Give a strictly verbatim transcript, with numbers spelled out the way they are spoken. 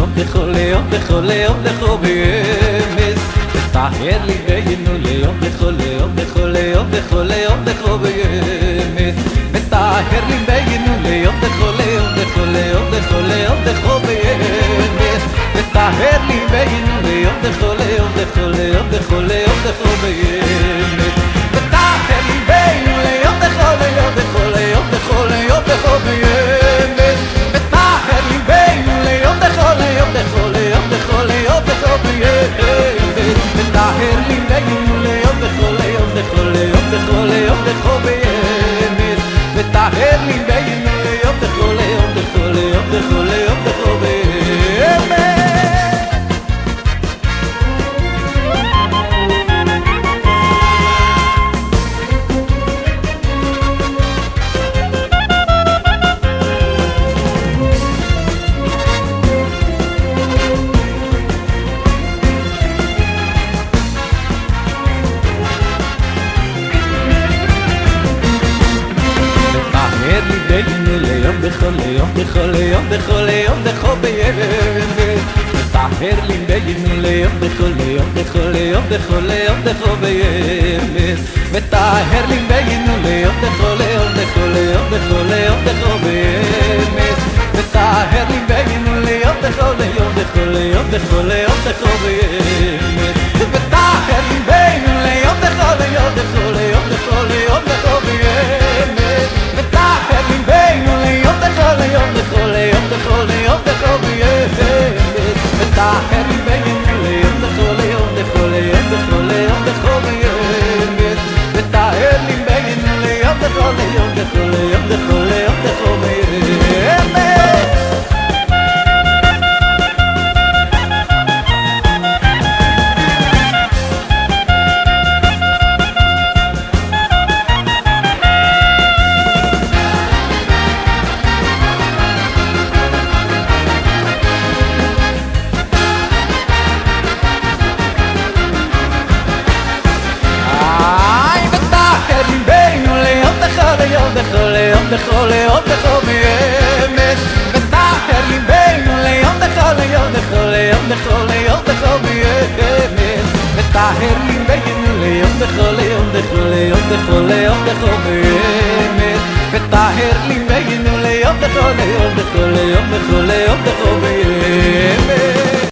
ליום בכל ליום בכל ליום בכל בימס ותאר ליבנו ליום בכל ליום בכל ליום בכל ליום בכל בימס ותאר ליבנו ליום בכל ליום בכל ליום בכל ליום בכל בימס ותאר ליבנו ליום בכל ליום בכל ליום בכל ליום בכל בימס ותאר ליבנו ליום בכל ליום בכל ליום בכל ליום בכל בימס ותאר ליבנו ליום בכל ליום בכל ליום בכל ליום בכל בימס ותאר ליבנו ליום בכל ליום בכל ליום בכל ליום בכל בימס ותאר ליבנו ליום בכל ליום בכל ליום בכל ליום בכל בימס בכל יום בכל יום בכל יום בכל בימס ותאר ליבנו ליום בכל יום בכל יום בכל יום בכל בימס ותאר ליבנו ליום בכל יום בכל יום בכל יום בכל בימס ותאר ליבנו ליום בכל יום בכל יום בכל יום בכל בימס ותאר ליבנו ליום בכל יום בכל יום בכל יום בכל בימס ותאר ליבנו ליום בכל יום בכל יום בכל יום בכל בימס ותאר ליבנו ליום בכל יום בכל יום בכל יום בכל בימס ותאר ליבנו ליום בכל יום בכל יום בכל יום בכל בימס בכל יום בכל יום בכל בימס ותאר ליבנו ליום בכל יום בכל יום בכל יום בכל בימס ותאר ליבנו ליום בכל יום בכל יום בכל יום בכל בימס ותאר ליבנו ליום בכל יום בכל יום בכל יום בכל בימס